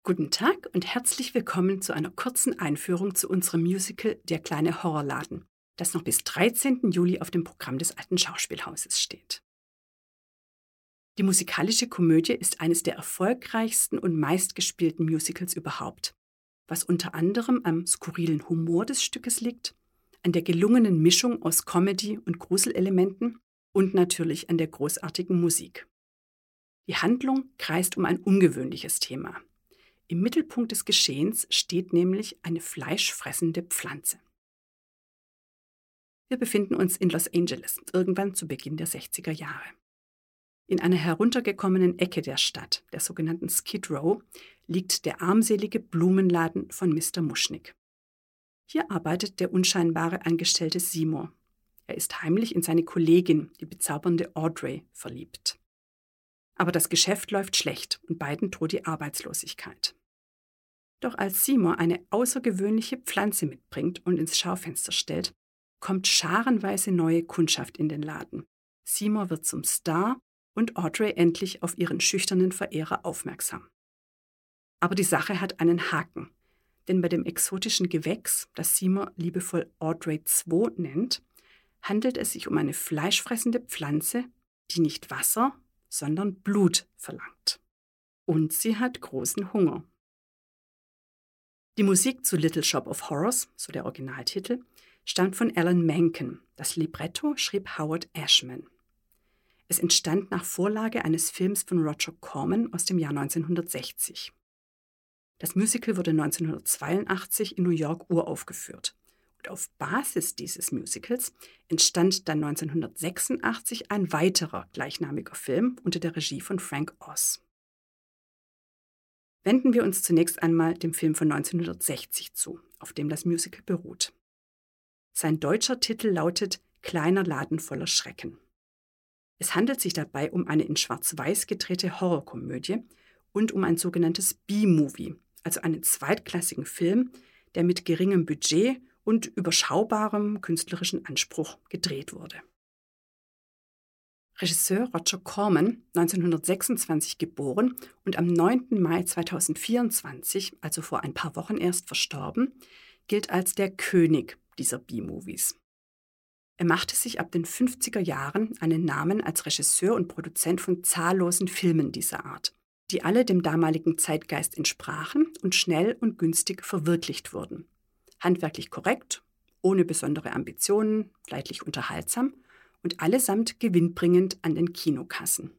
Guten Tag und herzlich willkommen zu einer kurzen Einführung zu unserem Musical Der kleine Horrorladen, das noch bis 13. Juli auf dem Programm des Alten Schauspielhauses steht. Die musikalische Komödie ist eines der erfolgreichsten und meistgespielten Musicals überhaupt, was unter anderem am skurrilen Humor des Stückes liegt, an der gelungenen Mischung aus Comedy und Gruselelementen und natürlich an der großartigen Musik. Die Handlung kreist um ein ungewöhnliches Thema. Im Mittelpunkt des Geschehens steht nämlich eine fleischfressende Pflanze. Wir befinden uns in Los Angeles, irgendwann zu Beginn der 60er Jahre. In einer heruntergekommenen Ecke der Stadt, der sogenannten Skid Row, liegt der armselige Blumenladen von Mr. Muschnick. Hier arbeitet der unscheinbare Angestellte Seymour. Er ist heimlich in seine Kollegin, die bezaubernde Audrey, verliebt. Aber das Geschäft läuft schlecht und beiden droht die Arbeitslosigkeit. Doch als Seymour eine außergewöhnliche Pflanze mitbringt und ins Schaufenster stellt, kommt scharenweise neue Kundschaft in den Laden. Seymour wird zum Star und Audrey endlich auf ihren schüchternen Verehrer aufmerksam. Aber die Sache hat einen Haken, denn bei dem exotischen Gewächs, das Seymour liebevoll Audrey 2 nennt, handelt es sich um eine fleischfressende Pflanze, die nicht Wasser, sondern Blut verlangt. Und sie hat großen Hunger. Die Musik zu Little Shop of Horrors, so der Originaltitel, stammt von Alan Menken. Das Libretto schrieb Howard Ashman. Es entstand nach Vorlage eines Films von Roger Corman aus dem Jahr 1960. Das Musical wurde 1982 in New York uraufgeführt. Und auf Basis dieses Musicals entstand dann 1986 ein weiterer gleichnamiger Film unter der Regie von Frank Oz. Wenden wir uns zunächst einmal dem Film von 1960 zu, auf dem das Musical beruht. Sein deutscher Titel lautet Kleiner Laden voller Schrecken. Es handelt sich dabei um eine in Schwarz-Weiß gedrehte Horrorkomödie und um ein sogenanntes B-Movie, also einen zweitklassigen Film, der mit geringem Budget und überschaubarem künstlerischen Anspruch gedreht wurde. Regisseur Roger Corman, 1926 geboren und am 9. Mai 2024, also vor ein paar Wochen erst verstorben, gilt als der König dieser B-Movies. Er machte sich ab den 50er Jahren einen Namen als Regisseur und Produzent von zahllosen Filmen dieser Art, die alle dem damaligen Zeitgeist entsprachen und schnell und günstig verwirklicht wurden. Handwerklich korrekt, ohne besondere Ambitionen, leidlich unterhaltsam und allesamt gewinnbringend an den Kinokassen.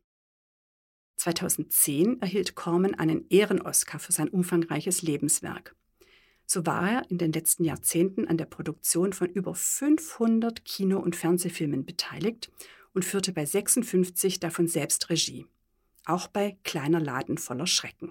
2010 erhielt Corman einen Ehren-Oscar für sein umfangreiches Lebenswerk. So war er in den letzten Jahrzehnten an der Produktion von über 500 Kino- und Fernsehfilmen beteiligt und führte bei 56 davon selbst Regie. Auch bei Kleiner Laden voller Schrecken.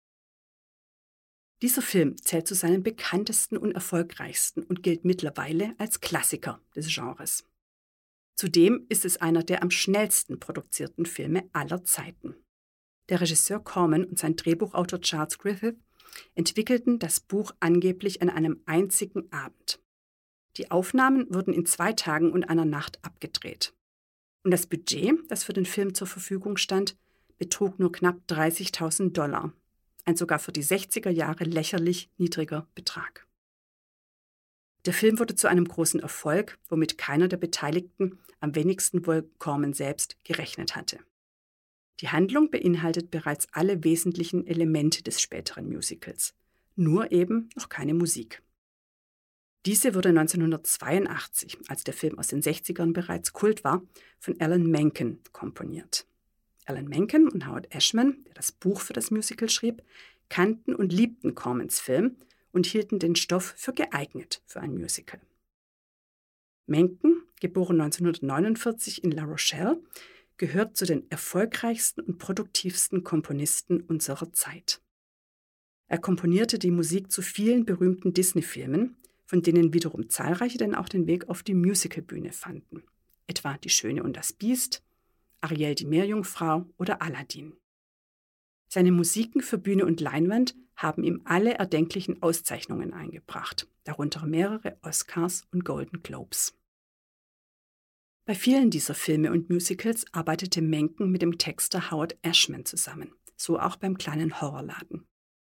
Dieser Film zählt zu seinen bekanntesten und erfolgreichsten und gilt mittlerweile als Klassiker des Genres. Zudem ist es einer der am schnellsten produzierten Filme aller Zeiten. Der Regisseur Corman und sein Drehbuchautor Charles Griffith entwickelten das Buch angeblich an einem einzigen Abend. Die Aufnahmen wurden in 2 Tagen und einer Nacht abgedreht. Und das Budget, das für den Film zur Verfügung stand, betrug nur knapp $30.000, ein sogar für die 60er Jahre lächerlich niedriger Betrag. Der Film wurde zu einem großen Erfolg, womit keiner der Beteiligten, am wenigsten wohl Corman selbst, gerechnet hatte. Die Handlung beinhaltet bereits alle wesentlichen Elemente des späteren Musicals, nur eben noch keine Musik. Diese wurde 1982, als der Film aus den 60ern bereits Kult war, von Alan Menken komponiert. Alan Menken und Howard Ashman, der das Buch für das Musical schrieb, kannten und liebten Cormans Film und hielten den Stoff für geeignet für ein Musical. Menken, geboren 1949 in La Rochelle, gehört zu den erfolgreichsten und produktivsten Komponisten unserer Zeit. Er komponierte die Musik zu vielen berühmten Disney-Filmen, von denen wiederum zahlreiche dann auch den Weg auf die Musicalbühne fanden, etwa Die Schöne und das Biest, Ariel die Meerjungfrau oder Aladdin. Seine Musiken für Bühne und Leinwand haben ihm alle erdenklichen Auszeichnungen eingebracht, darunter mehrere Oscars und Golden Globes. Bei vielen dieser Filme und Musicals arbeitete Menken mit dem Texter Howard Ashman zusammen, so auch beim kleinen Horrorladen.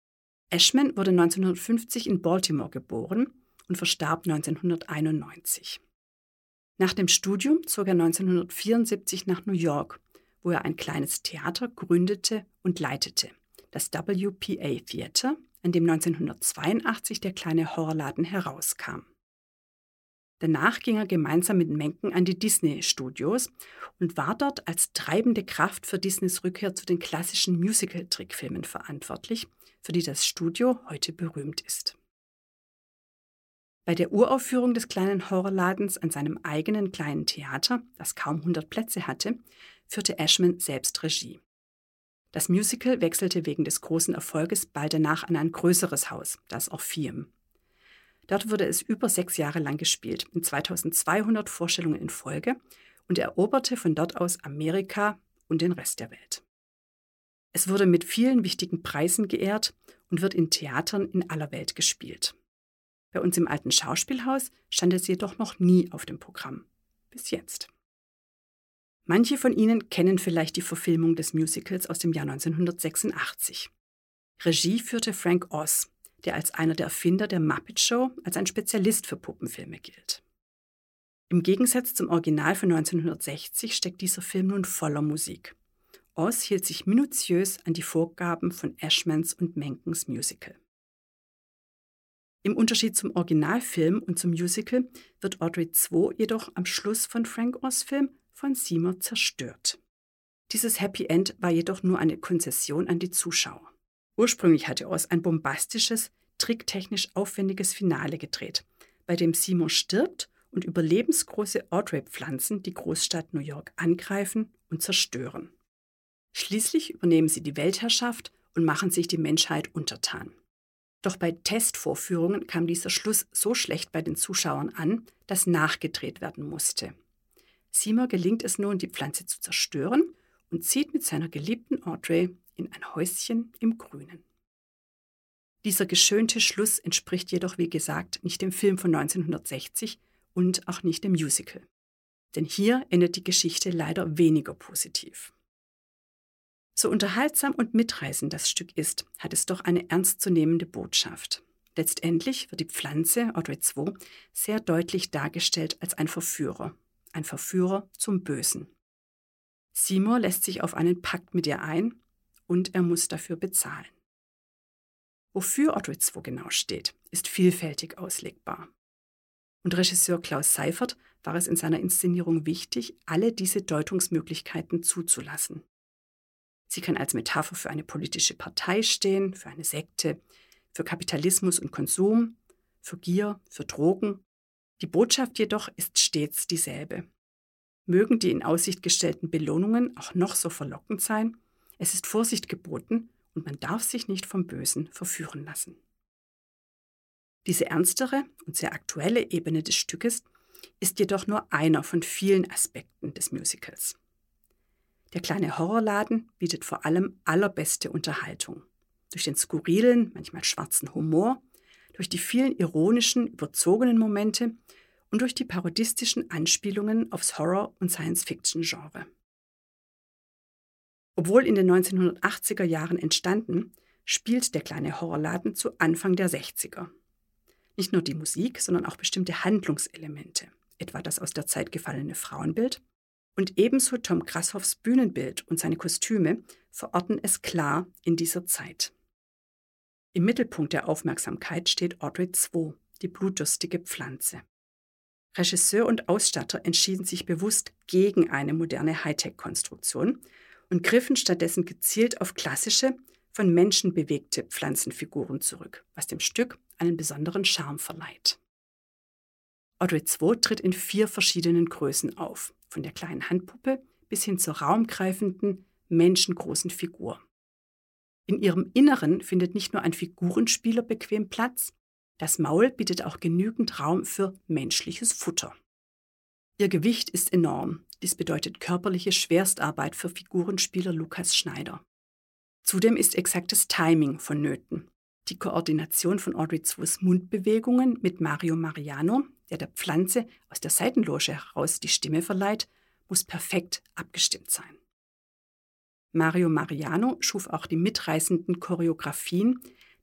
Ashman wurde 1950 in Baltimore geboren und verstarb 1991. Nach dem Studium zog er 1974 nach New York, wo er ein kleines Theater gründete und leitete, das WPA Theater, an dem 1982 der kleine Horrorladen herauskam. Danach ging er gemeinsam mit Menken an die Disney-Studios und war dort als treibende Kraft für Disneys Rückkehr zu den klassischen Musical-Trickfilmen verantwortlich, für die das Studio heute berühmt ist. Bei der Uraufführung des kleinen Horrorladens an seinem eigenen kleinen Theater, das kaum 100 Plätze hatte, führte Ashman selbst Regie. Das Musical wechselte wegen des großen Erfolges bald danach an ein größeres Haus, das Orpheum. Dort wurde es über 6 Jahre lang gespielt, in 2200 Vorstellungen in Folge, und eroberte von dort aus Amerika und den Rest der Welt. Es wurde mit vielen wichtigen Preisen geehrt und wird in Theatern in aller Welt gespielt. Bei uns im alten Schauspielhaus stand es jedoch noch nie auf dem Programm. Bis jetzt. Manche von Ihnen kennen vielleicht die Verfilmung des Musicals aus dem Jahr 1986. Regie führte Frank Oz, der als einer der Erfinder der Muppet Show als ein Spezialist für Puppenfilme gilt. Im Gegensatz zum Original von 1960 steckt dieser Film nun voller Musik. Oz hielt sich minutiös an die Vorgaben von Ashmans und Menkens Musical. Im Unterschied zum Originalfilm und zum Musical wird Audrey II jedoch am Schluss von Frank Oz' Film von Seymour zerstört. Dieses Happy End war jedoch nur eine Konzession an die Zuschauer. Ursprünglich hatte Oz ein bombastisches, tricktechnisch aufwendiges Finale gedreht, bei dem Seymour stirbt und überlebensgroße Audrey-Pflanzen die Großstadt New York angreifen und zerstören. Schließlich übernehmen sie die Weltherrschaft und machen sich die Menschheit untertan. Doch bei Testvorführungen kam dieser Schluss so schlecht bei den Zuschauern an, dass nachgedreht werden musste. Seymour gelingt es nun, die Pflanze zu zerstören und zieht mit seiner geliebten Audrey in ein Häuschen im Grünen. Dieser geschönte Schluss entspricht jedoch, wie gesagt, nicht dem Film von 1960 und auch nicht dem Musical. Denn hier endet die Geschichte leider weniger positiv. So unterhaltsam und mitreißend das Stück ist, hat es doch eine ernstzunehmende Botschaft. Letztendlich wird die Pflanze, Audrey II, sehr deutlich dargestellt als ein Verführer zum Bösen. Seymour lässt sich auf einen Pakt mit ihr ein und er muss dafür bezahlen. Wofür Audrey II genau steht, ist vielfältig auslegbar. Und Regisseur Klaus Seifert war es in seiner Inszenierung wichtig, alle diese Deutungsmöglichkeiten zuzulassen. Sie kann als Metapher für eine politische Partei stehen, für eine Sekte, für Kapitalismus und Konsum, für Gier, für Drogen. Die Botschaft jedoch ist stets dieselbe. Mögen die in Aussicht gestellten Belohnungen auch noch so verlockend sein, es ist Vorsicht geboten und man darf sich nicht vom Bösen verführen lassen. Diese ernstere und sehr aktuelle Ebene des Stückes ist jedoch nur einer von vielen Aspekten des Musicals. Der kleine Horrorladen bietet vor allem allerbeste Unterhaltung. Durch den skurrilen, manchmal schwarzen Humor, durch die vielen ironischen, überzogenen Momente und durch die parodistischen Anspielungen aufs Horror- und Science-Fiction-Genre. Obwohl in den 1980er Jahren entstanden, spielt der kleine Horrorladen zu Anfang der 60er. Nicht nur die Musik, sondern auch bestimmte Handlungselemente, etwa das aus der Zeit gefallene Frauenbild, und ebenso Tom Grashoffs Bühnenbild und seine Kostüme verorten es klar in dieser Zeit. Im Mittelpunkt der Aufmerksamkeit steht Audrey II, die blutdürstige Pflanze. Regisseur und Ausstatter entschieden sich bewusst gegen eine moderne Hightech-Konstruktion und griffen stattdessen gezielt auf klassische, von Menschen bewegte Pflanzenfiguren zurück, was dem Stück einen besonderen Charme verleiht. Audrey II tritt in 4 verschiedenen Größen auf, von der kleinen Handpuppe bis hin zur raumgreifenden, menschengroßen Figur. In ihrem Inneren findet nicht nur ein Figurenspieler bequem Platz, das Maul bietet auch genügend Raum für menschliches Futter. Ihr Gewicht ist enorm, dies bedeutet körperliche Schwerstarbeit für Figurenspieler Lukas Schneider. Zudem ist exaktes Timing vonnöten. Die Koordination von Audrey IIs Mundbewegungen mit Mario Mariano, der Pflanze aus der Seitenloge heraus die Stimme verleiht, muss perfekt abgestimmt sein. Mario Mariano schuf auch die mitreißenden Choreografien,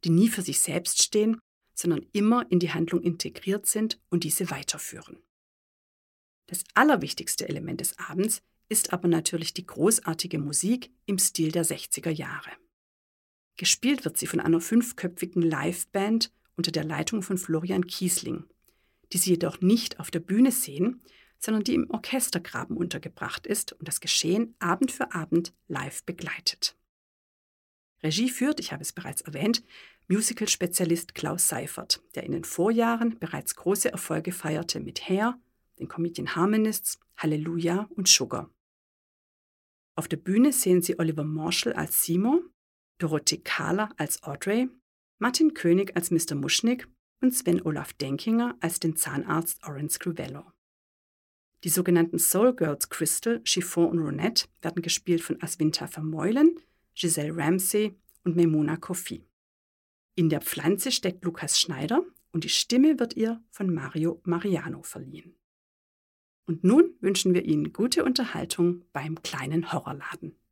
die nie für sich selbst stehen, sondern immer in die Handlung integriert sind und diese weiterführen. Das allerwichtigste Element des Abends ist aber natürlich die großartige Musik im Stil der 60er Jahre. Gespielt wird sie von einer 5-köpfigen Liveband unter der Leitung von Florian Kiesling, die Sie jedoch nicht auf der Bühne sehen, sondern die im Orchestergraben untergebracht ist und das Geschehen Abend für Abend live begleitet. Regie führt, ich habe es bereits erwähnt, Musical-Spezialist Klaus Seifert, der in den Vorjahren bereits große Erfolge feierte mit Hair, den Comedian Harmonists, Halleluja und Sugar. Auf der Bühne sehen Sie Oliver Marshall als Seymour, Dorothee Kahler als Audrey, Martin König als Mr. Muschnick und Sven Olaf Denkinger als den Zahnarzt Oren Scrivello. Die sogenannten Soul Girls Crystal, Chiffon und Ronette werden gespielt von Aswinta Vermeulen, Giselle Ramsey und Memuna Kofi. In der Pflanze steckt Lukas Schneider und die Stimme wird ihr von Mario Mariano verliehen. Und nun wünschen wir Ihnen gute Unterhaltung beim kleinen Horrorladen.